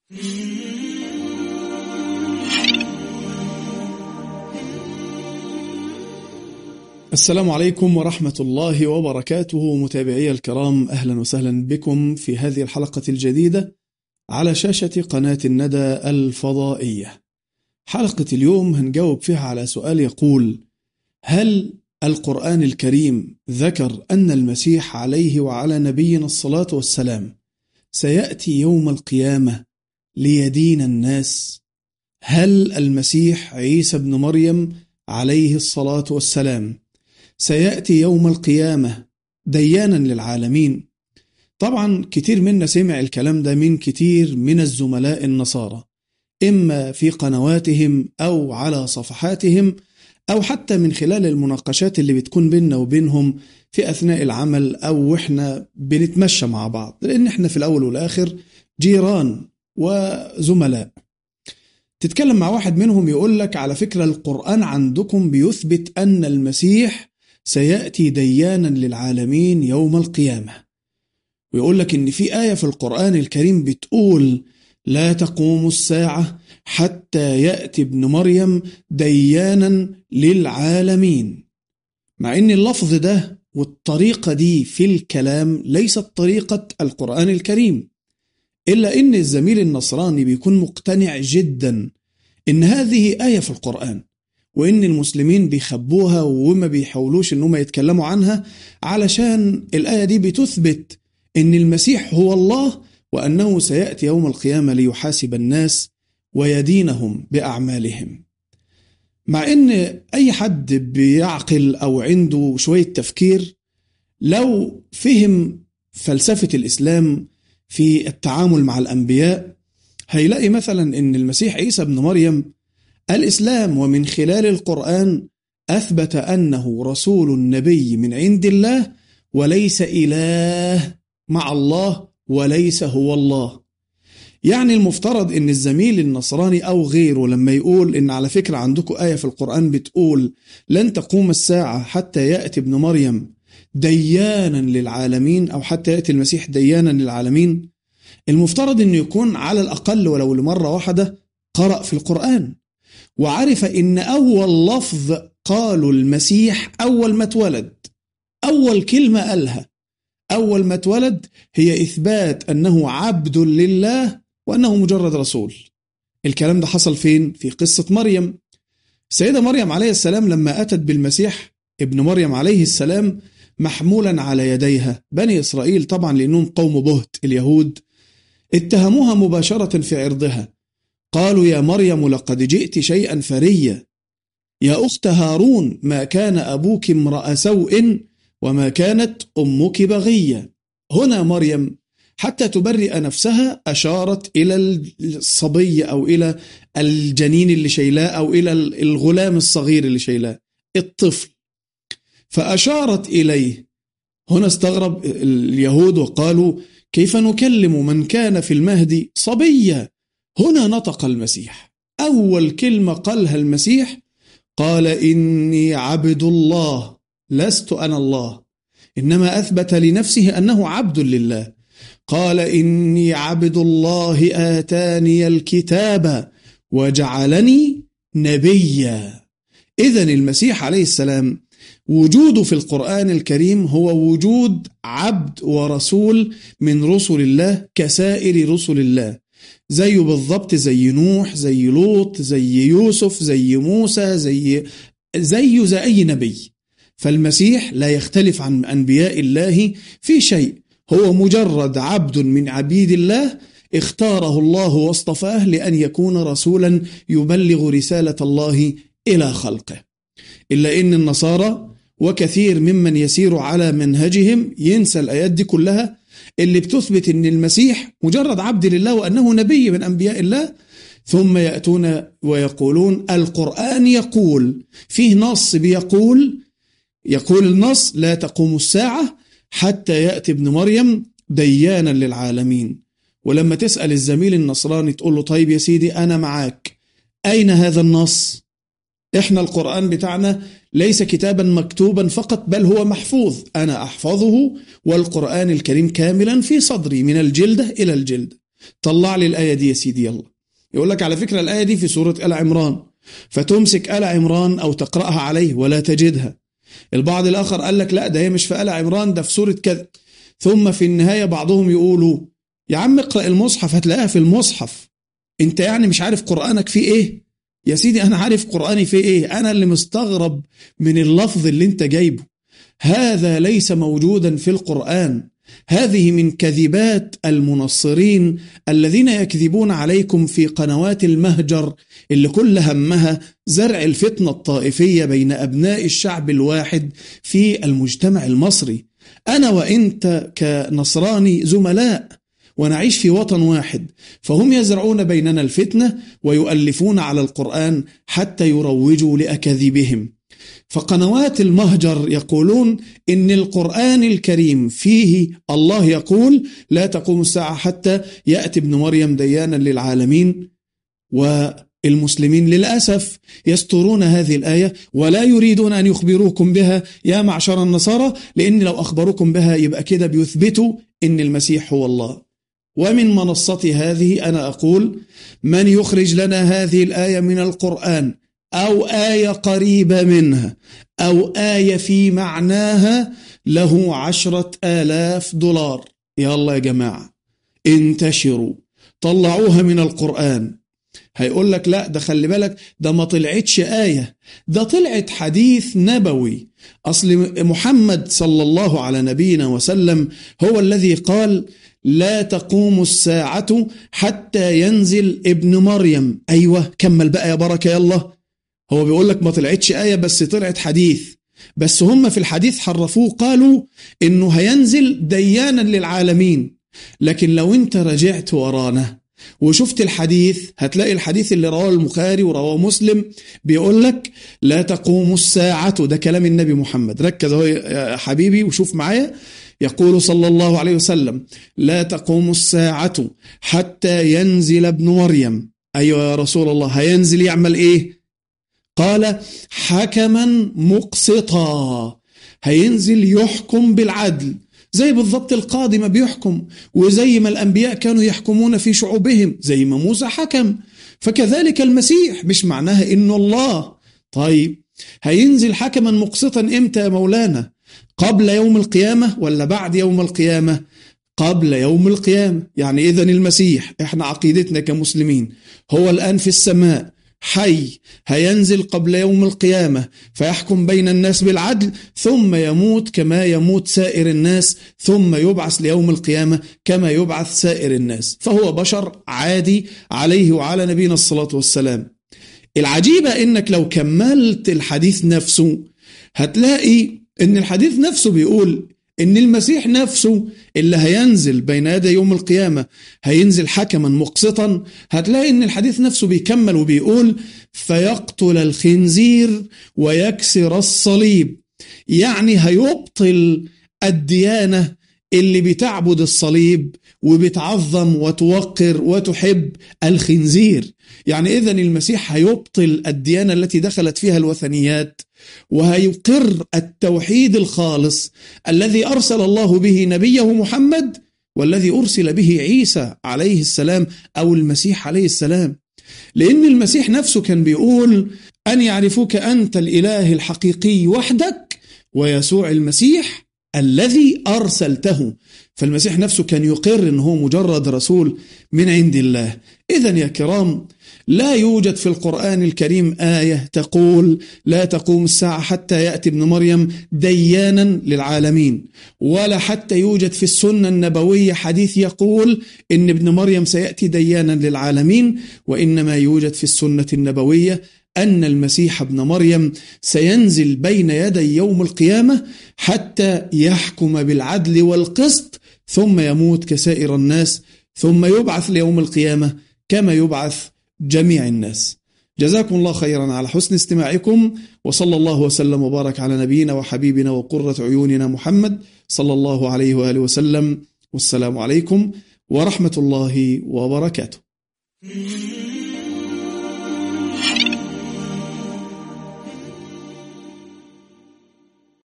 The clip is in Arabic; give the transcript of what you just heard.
السلام عليكم ورحمة الله وبركاته. متابعي الكرام، أهلا وسهلا بكم في هذه الحلقة الجديدة على شاشة قناة الندى الفضائية. حلقة اليوم هنجاوب فيها على سؤال يقول: هل القرآن الكريم ذكر أن المسيح عليه وعلى نبينا الصلاة والسلام سيأتي يوم القيامة ليدين الناس؟ هل المسيح عيسى بن مريم عليه الصلاة والسلام سيأتي يوم القيامة ديانا للعالمين؟ طبعا كتير منا سمع الكلام ده من كتير من الزملاء النصارى، إما في قنواتهم أو على صفحاتهم أو حتى من خلال المناقشات اللي بتكون بيننا وبينهم في أثناء العمل أو إحنا بنتمشى مع بعض، لأن إحنا في الأول والآخر جيران وزملاء. تتكلم مع واحد منهم يقول لك: على فكرة القرآن عندكم بيثبت أن المسيح سيأتي ديانا للعالمين يوم القيامة، ويقول لك إن في آية في القرآن الكريم بتقول: لا تقوم الساعة حتى يأتي ابن مريم ديانا للعالمين. مع إن اللفظ ده والطريقة دي في الكلام ليست طريقة القرآن الكريم، إلا إن الزميل النصراني بيكون مقتنع جدا إن هذه آية في القرآن، وإن المسلمين بيخبوها وما بيحاولوش إنهم يتكلموا عنها، علشان الآية دي بتثبت إن المسيح هو الله، وأنه سيأتي يوم القيامة ليحاسب الناس ويدينهم بأعمالهم. مع إن أي حد بيعقل أو عنده شوية تفكير لو فهم فلسفة الإسلام في التعامل مع الأنبياء هيلاقي مثلا إن المسيح عيسى بن مريم الإسلام ومن خلال القرآن أثبت أنه رسول نبي من عند الله، وليس إله مع الله، وليس هو الله. يعني المفترض إن الزميل النصراني أو غيره لما يقول إن على فكرة عندكم آية في القرآن بتقول لن تقوم الساعة حتى يأتي ابن مريم ديانا للعالمين، أو حتى يأتي المسيح ديانا للعالمين، المفترض إنه يكون على الأقل ولو لمرة واحدة قرأ في القرآن وعرف إن أول لفظ قالوا المسيح أول ما اتولد، أول كلمة قالها أول ما اتولد هي إثبات أنه عبد لله وأنه مجرد رسول. الكلام ده حصل فين؟ في قصة مريم. السيدة مريم عليه السلام لما أتت بالمسيح ابن مريم عليه السلام محمولا على يديها، بني إسرائيل طبعا لأنهم قوم بهت اليهود اتهموها مباشرة في عرضها، قالوا: يا مريم لقد جئت شيئا فريا، يا أخت هارون ما كان أبوك امرأ سوء وما كانت أمك بغية. هنا مريم حتى تبرئ نفسها أشارت إلى الصبي أو إلى الجنين اللي شيلاه أو إلى الغلام الصغير اللي شيلاه، الطفل، فأشارت إليه. هنا استغرب اليهود وقالوا: كيف نكلم من كان في المهد صبيا؟ هنا نطق المسيح، أول كلمة قالها المسيح قال: إني عبد الله لست أنا الله، إنما أثبت لنفسه أنه عبد لله. قال: إني عبد الله آتاني الكتاب وجعلني نبيا. إذن المسيح عليه السلام وجوده في القرآن الكريم هو وجود عبد ورسول من رسل الله كسائر رسل الله، زيه بالضبط، زي نوح، زي لوط، زي يوسف، زي موسى، زي أي نبي. فالمسيح لا يختلف عن أنبياء الله في شيء، هو مجرد عبد من عبيد الله اختاره الله واصطفاه لأن يكون رسولا يبلغ رسالة الله إلى خلقه. إلا إن النصارى وكثير ممن يسير على منهجهم ينسى الآيات دي كلها اللي بتثبت أن المسيح مجرد عبد لله وأنه نبي من أنبياء الله، ثم يأتون ويقولون القرآن يقول، فيه نص بيقول النص: لا تقوم الساعة حتى يأتي ابن مريم ديانا للعالمين. ولما تسأل الزميل النصراني تقول له: طيب يا سيدي أنا معاك، أين هذا النص؟ إحنا القرآن بتاعنا ليس كتابا مكتوبا فقط، بل هو محفوظ، أنا أحفظه والقرآن الكريم كاملا في صدري من الجلدة إلى الجلد. طلع لي الآية دي يا سيدي يلا. يقول لك على فكرة الآية دي في سورة آل عمران، فتمسك آل عمران أو تقرأها عليه ولا تجدها. البعض الآخر قال لك لا ده هي مش في آل عمران، ده في سورة كذا. ثم في النهاية بعضهم يقولوا يا عم اقرأ المصحف هتلاقيها في المصحف، انت يعني مش عارف قرآنك فيه ايه؟ يا سيدي انا عارف قرآني فيه ايه، انا اللي مستغرب من اللفظ اللي انت جايبه. هذا ليس موجودا في القرآن، هذه من كذبات المنصرين الذين يكذبون عليكم في قنوات المهجر اللي كل همها زرع الفتنة الطائفية بين أبناء الشعب الواحد في المجتمع المصري. أنا وإنت كنصراني زملاء ونعيش في وطن واحد، فهم يزرعون بيننا الفتنة ويؤلفون على القرآن حتى يروجوا لأكاذيبهم. فقنوات المهجر يقولون إن القرآن الكريم فيه الله يقول لا تقوم الساعة حتى يأتي ابن مريم ديانا للعالمين، والمسلمين للأسف يسترون هذه الآية ولا يريدون أن يخبروكم بها يا معشر النصارى، لأن لو أخبروكم بها يبقى كده بيثبتوا إن المسيح هو الله. ومن منصتي هذه أنا أقول من يخرج لنا هذه الآية من القرآن أو آية قريبة منها أو آية في معناها له 10,000 دولار. يا الله يا جماعة انتشروا طلعوها من القرآن. هيقول لك لا ده خلي بالك ده ما طلعتش آية، ده طلعت حديث نبوي. أصل محمد صلى الله على نبينا وسلم هو الذي قال لا تقوم الساعة حتى ينزل ابن مريم. أيوة كمل بقى يا بركة يلا. هو بيقول لك ما طلعتش آية بس طلعت حديث، بس هم في الحديث حرفوه قالوا إنه هينزل ديانا للعالمين. لكن لو انت رجعت ورانا وشفت الحديث هتلاقي الحديث اللي رواه البخاري ورواه مسلم بيقول لك لا تقوم الساعة، ده كلام النبي محمد، ركز اهو يا حبيبي وشوف معايا. يقول صلى الله عليه وسلم لا تقوم الساعة حتى ينزل ابن مريم. أيوة يا رسول الله هينزل يعمل إيه؟ قال حكما مقسطا، هينزل يحكم بالعدل زي بالضبط القاضي ما بيحكم، وزي ما الأنبياء كانوا يحكمون في شعوبهم زي ما موسى حكم، فكذلك المسيح. مش معناها إنه الله. طيب هينزل حكما مقسطا إمتى يا مولانا؟ قبل يوم القيامة ولا بعد يوم القيامة؟ قبل يوم القيامة. يعني إذن المسيح إحنا عقيدتنا كمسلمين هو الآن في السماء حي، هينزل قبل يوم القيامة فيحكم بين الناس بالعدل، ثم يموت كما يموت سائر الناس، ثم يبعث ليوم القيامة كما يبعث سائر الناس، فهو بشر عادي عليه وعلى نبينا الصلاة والسلام. العجيبة إنك لو كملت الحديث نفسه هتلاقي إن الحديث نفسه بيقول إن المسيح نفسه اللي هينزل بين يدي يوم القيامة هينزل حكما مقسطا. هتلاقي إن الحديث نفسه بيكمل وبيقول فيقتل الخنزير ويكسر الصليب، يعني هيبطل الديانة اللي بتعبد الصليب وبتعظم وتوقر وتحب الخنزير. يعني إذن المسيح هيبطل الديانة التي دخلت فيها الوثنيات وهيقر التوحيد الخالص الذي أرسل الله به نبيه محمد والذي أرسل به عيسى عليه السلام أو المسيح عليه السلام. لأن المسيح نفسه كان بيقول أن يعرفوك أنت الإله الحقيقي وحدك ويسوع المسيح الذي أرسلته. فالمسيح نفسه كان يقر أنه مجرد رسول من عند الله. إذن يا كرام لا يوجد في القرآن الكريم آية تقول لا تقوم الساعة حتى يأتي ابن مريم ديانا للعالمين، ولا حتى يوجد في السنة النبوية حديث يقول إن ابن مريم سيأتي ديانا للعالمين. وإنما يوجد في السنة النبوية أن المسيح ابن مريم سينزل بين يدي يوم القيامة حتى يحكم بالعدل والقسط، ثم يموت كسائر الناس، ثم يبعث ليوم القيامة كما يبعث جميع الناس. جزاكم الله خيرا على حسن استماعكم، وصلى الله وسلم وبارك على نبينا وحبيبنا وقرة عيوننا محمد صلى الله عليه وآله وسلم. والسلام عليكم ورحمة الله وبركاته.